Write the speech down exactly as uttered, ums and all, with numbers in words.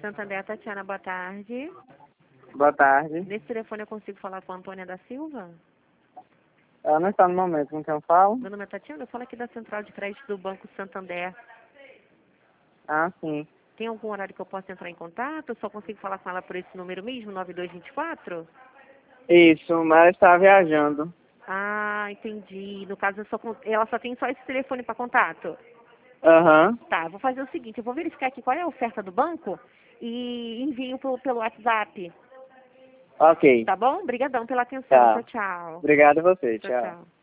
Santander, Tatiana, boa tarde. Boa tarde. Nesse telefone eu consigo falar com a Antônia da Silva? Ela não está no momento, com quem eu falo? Meu nome é Tatiana, eu falo aqui da Central de Crédito do Banco Santander. Ah, sim. Tem algum horário que eu possa entrar em contato? Eu só consigo falar com ela por esse número mesmo, nove dois dois quatro? Isso, mas ela está viajando. Ah, entendi. No caso, eu só, con- ela só tem só esse telefone para contato? Aham. Tá, eu vou fazer o seguinte, eu vou verificar aqui qual é a oferta do banco e envio pro, pelo WhatsApp. Ok. Tá bom? Obrigadão pela atenção. Tá. Tchau, tchau. Obrigado a você. Tchau, Tchau. tchau.